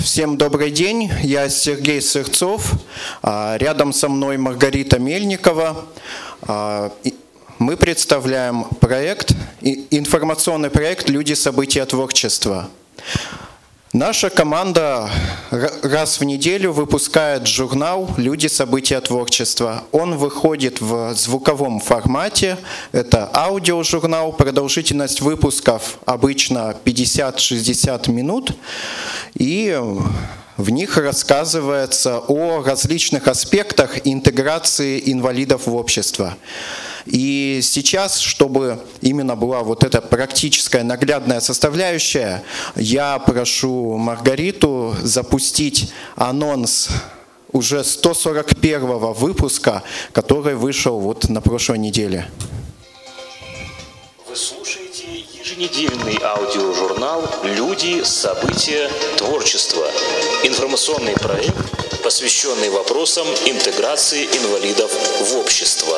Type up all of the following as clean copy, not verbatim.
Всем добрый день, я Сергей Сырцов, рядом со мной Маргарита Мельникова. Мы представляем информационный проект «Люди, события, творчество». Наша команда раз в неделю выпускает журнал «Люди, события, творчество». Он выходит в звуковом формате, это аудиожурнал, продолжительность выпусков обычно 50-60 минут, и в них рассказывается о различных аспектах интеграции инвалидов в общество. И сейчас, чтобы именно была вот эта практическая наглядная составляющая, я прошу Маргариту запустить анонс уже 141-го выпуска, который вышел вот на прошлой неделе. Вы слушаете еженедельный аудиожурнал «Люди, события, творчество». Информационный проект, посвященный вопросам интеграции инвалидов в общество.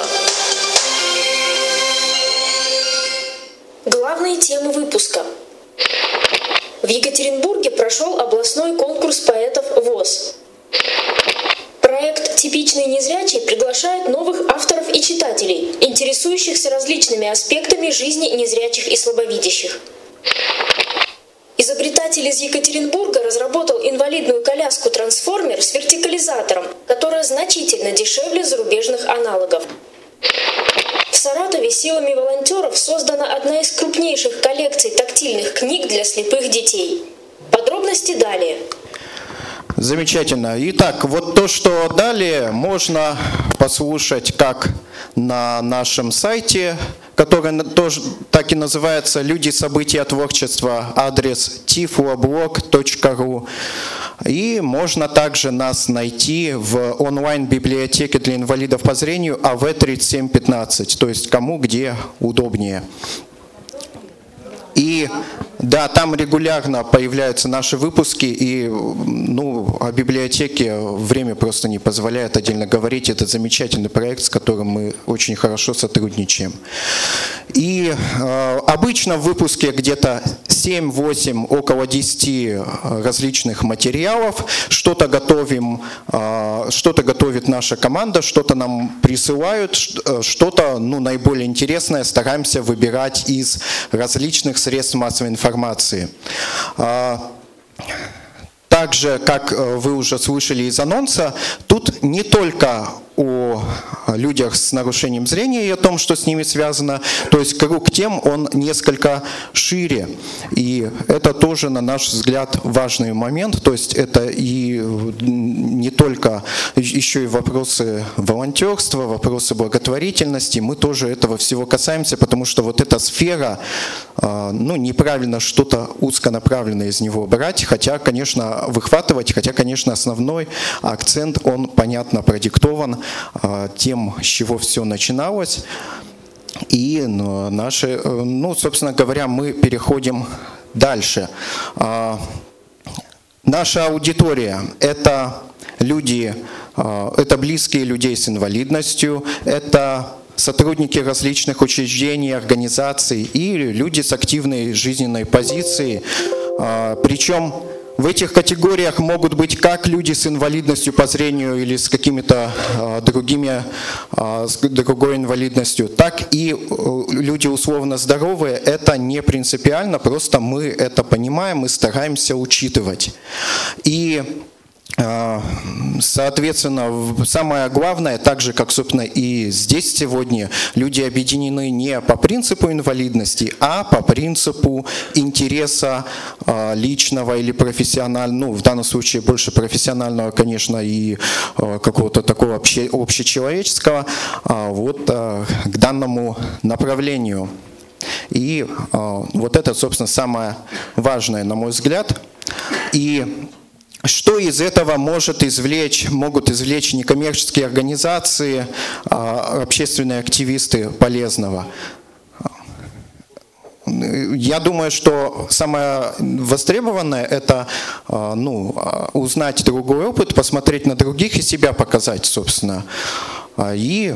Главные темы выпуска. В Екатеринбурге прошел областной конкурс поэтов ВОС. Проект «Типичный незрячий» приглашает новых авторов и читателей, интересующихся различными аспектами жизни незрячих и слабовидящих. Изобретатель из Екатеринбурга разработал инвалидную коляску «Трансформер» с вертикализатором, которая значительно дешевле зарубежных аналогов. В Саратове силами волонтеров создана одна из крупнейших коллекций тактильных книг для слепых детей. Подробности далее. Замечательно. Итак, вот то, что далее, можно послушать как на нашем сайте, который тоже так и называется «Люди, события, творчество», адрес tifloblog.ru. И можно также нас найти в онлайн-библиотеке для инвалидов по зрению АВ-3715, то есть кому где удобнее. И да, там регулярно появляются наши выпуски, и о библиотеке время просто не позволяет отдельно говорить. Это замечательный проект, с которым мы очень хорошо сотрудничаем. И обычно в выпуске где-то 7-8, около 10 различных материалов. Что-то готовит наша команда, что-то нам присылают, что-то наиболее интересное стараемся выбирать из различных средств массовой информации. Также, как вы уже слышали из анонса, тут не только о людях с нарушением зрения и о том, что с ними связано, то есть круг тем, он несколько шире. И это тоже, на наш взгляд, важный момент, то есть это и не только, еще и вопросы волонтерства, вопросы благотворительности, мы тоже этого всего касаемся, потому что вот эта сфера, неправильно что-то узконаправленное из него брать, хотя, конечно, основной акцент, он, понятно, продиктован тем, с чего все начиналось. И собственно говоря, мы переходим дальше. Наша аудитория – это люди, это близкие людей с инвалидностью, это сотрудники различных учреждений, организаций и люди с активной жизненной позицией. Причем в этих категориях могут быть как люди с инвалидностью по зрению или с какими-то другой инвалидностью, так и люди условно здоровые. Это не принципиально, просто мы это понимаем и стараемся учитывать. И соответственно, самое главное, так же, как, собственно, и здесь сегодня, люди объединены не по принципу инвалидности, а по принципу интереса личного или профессионального, в данном случае больше профессионального, конечно, и какого-то такого общечеловеческого, к данному направлению. И вот это, собственно, самое важное, на мой взгляд. И что из этого могут извлечь некоммерческие организации, общественные активисты полезного? Я думаю, что самое востребованное – это узнать другой опыт, посмотреть на других и себя показать, собственно. И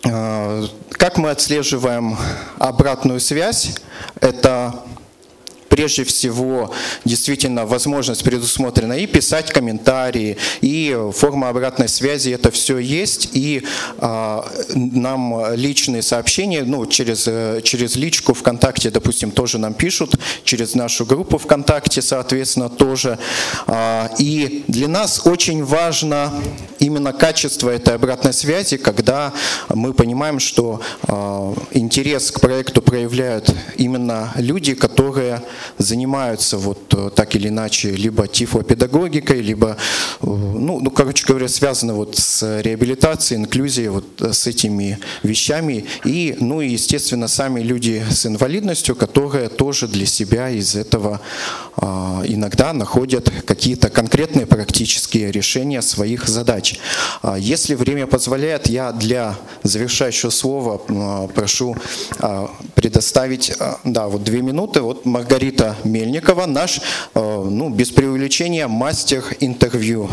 как мы отслеживаем обратную связь? Это прежде всего действительно возможность предусмотрена и писать комментарии, и форма обратной связи, это все есть, и нам личные сообщения, ну, через личку ВКонтакте, допустим, тоже нам пишут, через нашу группу ВКонтакте, соответственно, тоже. И для нас очень важно именно качество этой обратной связи, когда мы понимаем, что интерес к проекту проявляют именно люди, которые занимаются вот так или иначе либо тифлопедагогикой, либо, ну, короче говоря, связаны вот с реабилитацией, инклюзией, вот с этими вещами. И, ну, и, естественно, сами люди с инвалидностью, которые тоже для себя из этого иногда находят какие-то конкретные практические решения своих задач. Если время позволяет, я для завершающего слова прошу предоставить, да, вот 2 минуты. Вот Маргарита Мельникова, наш, ну, без преувеличения, мастер интервью.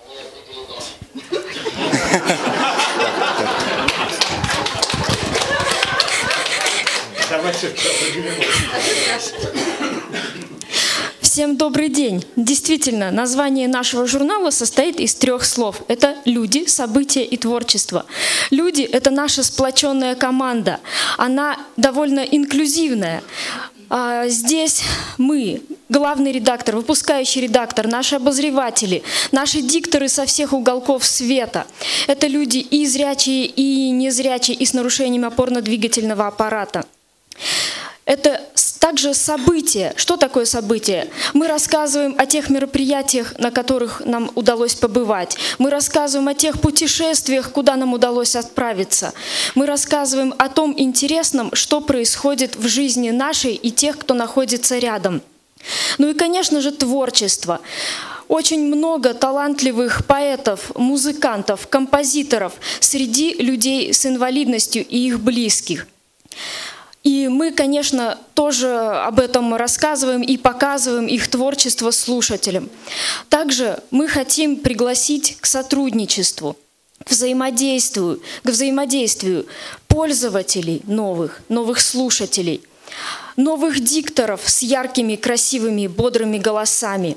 Всем добрый день. Действительно, название нашего журнала состоит из 3 слов. Это «Люди, события и творчество». Люди — это наша сплоченная команда. Она довольно инклюзивная. Здесь мы, главный редактор, выпускающий редактор, наши обозреватели, наши дикторы со всех уголков света. Это люди и зрячие, и незрячие, и с нарушением опорно-двигательного аппарата. Это также события. Что такое событие? Мы рассказываем о тех мероприятиях, на которых нам удалось побывать. Мы рассказываем о тех путешествиях, куда нам удалось отправиться. Мы рассказываем о том интересном, что происходит в жизни нашей и тех, кто находится рядом. Ну и, конечно же, творчество. Очень много талантливых поэтов, музыкантов, композиторов среди людей с инвалидностью и их близких. И мы, конечно, тоже об этом рассказываем и показываем их творчество слушателям. Также мы хотим пригласить к сотрудничеству, к взаимодействию пользователей новых слушателей, новых дикторов с яркими, красивыми, бодрыми голосами,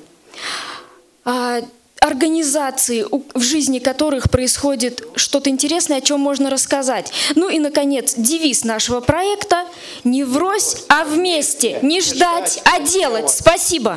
организации, в жизни которых происходит что-то интересное, о чем можно рассказать. Ну и, наконец, девиз нашего проекта — «Не врозь, а вместе, не ждать, а делать». Спасибо.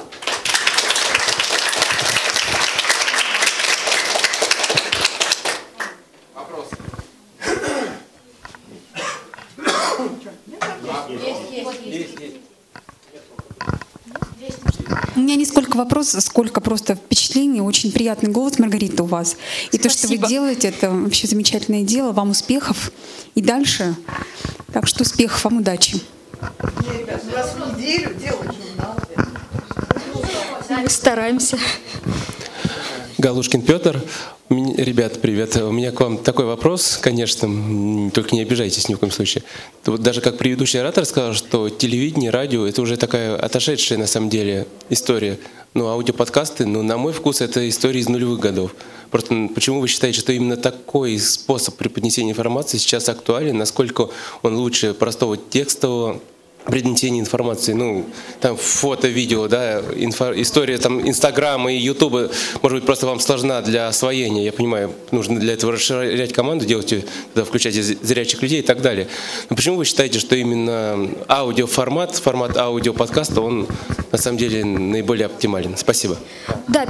У меня не сколько вопросов, сколько просто впечатлений. Очень приятный голос, Маргарита, у вас. И Спасибо. то, что вы делаете, это вообще замечательное дело. Вам успехов и дальше. Так что успехов, вам удачи. Ребят, раз в неделю делать журнал. Мы стараемся. Галушкин Петр. Ребят, привет. У меня к вам такой вопрос, конечно, только не обижайтесь ни в коем случае. Вот даже как предыдущий оратор сказал, что телевидение, радио — это уже такая отошедшая на самом деле история. Ну, аудиоподкасты, ну, на мой вкус, это история из нулевых годов. Просто почему вы считаете, что именно такой способ преподнесения информации сейчас актуален? Насколько он лучше простого текстового преподнесения информации, ну, там фото, видео, да, история там Инстаграма и Ютуба, может быть, просто вам сложна для освоения, я понимаю, нужно для этого расширять команду, делать, тогда включать зрячих людей и так далее. Но почему вы считаете, что именно аудиоформат, формат аудиоподкаста, он на самом деле наиболее оптимален? Спасибо. Да,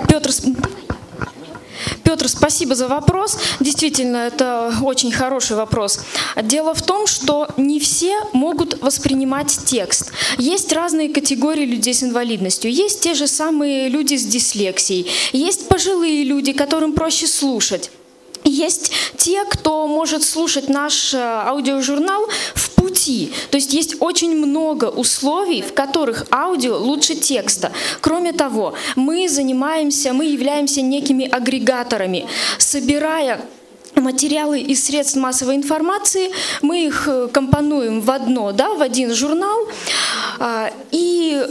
Петр, спасибо за вопрос. Действительно, это очень хороший вопрос. Дело в том, что не все могут воспринимать текст. Есть разные категории людей с инвалидностью. Есть те же самые люди с дислексией. Есть пожилые люди, которым проще слушать. Есть те, кто может слушать наш аудиожурнал в пути. То есть есть очень много условий, в которых аудио лучше текста. Кроме того, мы являемся некими агрегаторами, собирая материалы из средств массовой информации, мы их компонуем в один журнал, и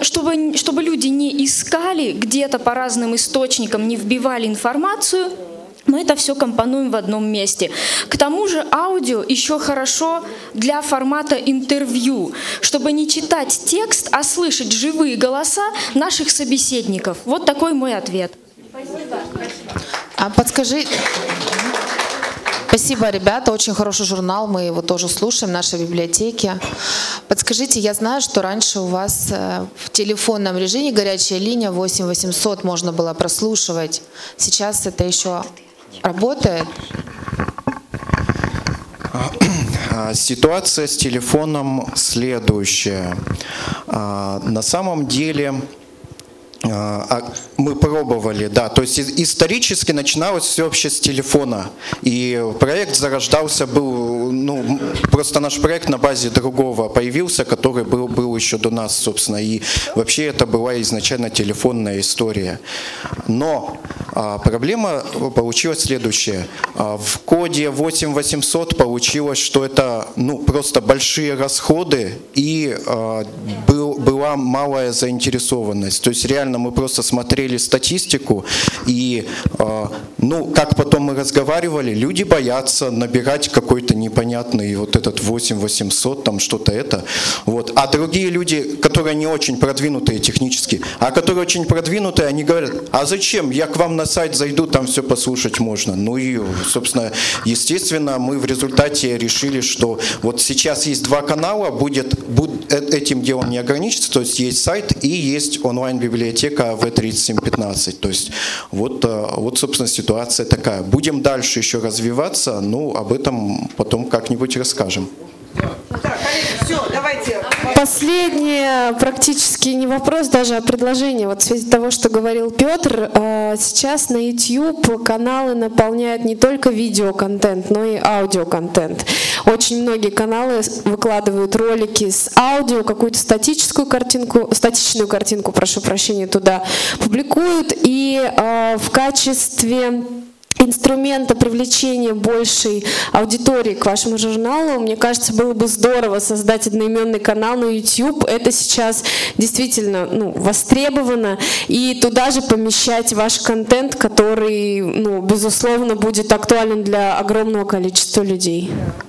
чтобы люди не искали где-то по разным источникам, не вбивали информацию, Мы это все компонуем в одном месте. К тому же аудио еще хорошо для формата интервью, чтобы не читать текст, а слышать живые голоса наших собеседников. Вот такой мой ответ. А подскажи... Спасибо, ребята, очень хороший журнал, мы его тоже слушаем в нашей библиотеке. Подскажите, я знаю, что раньше у вас в телефонном режиме горячая линия 8 800 можно было прослушивать. Сейчас это еще работает? Ситуация с телефоном следующая. На самом деле мы пробовали, да, то есть исторически начиналось все вообще с телефона, и проект зарождался, был, просто наш проект на базе другого появился, который был еще до нас, собственно, и вообще это была изначально телефонная история. Но проблема получилась следующая. В коде 8800 получилось, что это просто большие расходы и была малая заинтересованность. То есть реально мы просто смотрели статистику и как потом мы разговаривали, люди боятся набирать какой-то непонятный вот этот 8800, там что-то это. Вот. А другие люди, которые не очень продвинутые технически, а которые очень продвинутые, они говорят, а зачем? Я к вам на сайт зайду, там все послушать можно. И, собственно, естественно, мы в результате решили, что вот сейчас есть два канала, этим делом не ограничится, то есть есть сайт и есть онлайн-библиотека V3715. То есть вот, собственно, ситуация такая. Будем дальше еще развиваться, об этом потом как-нибудь расскажем. Так, коллеги, все, давайте. Последнее практически не вопрос, даже а предложение. Вот в связи с того, что говорил Петр, сейчас на YouTube каналы наполняют не только видеоконтент, но и аудиоконтент. Очень многие каналы выкладывают ролики с аудио, какую-то статичную картинку, прошу прощения, туда публикуют. И в качестве инструмента привлечения большей аудитории к вашему журналу, мне кажется, было бы здорово создать одноименный канал на YouTube. Это сейчас действительно востребовано. И туда же помещать ваш контент, который, безусловно, будет актуален для огромного количества людей.